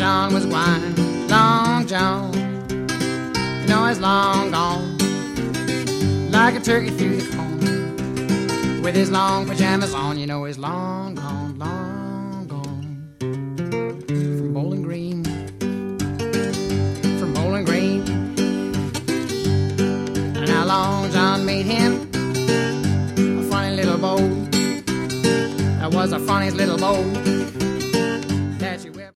John was gwine, Long John, you know he's long gone, like a turkey through the corn, with his long pajamas on, you know he's long gone, long gone, from Bowling Green, from Bowling Green. And how Long John made him a funny little bow, that was the funniest little bow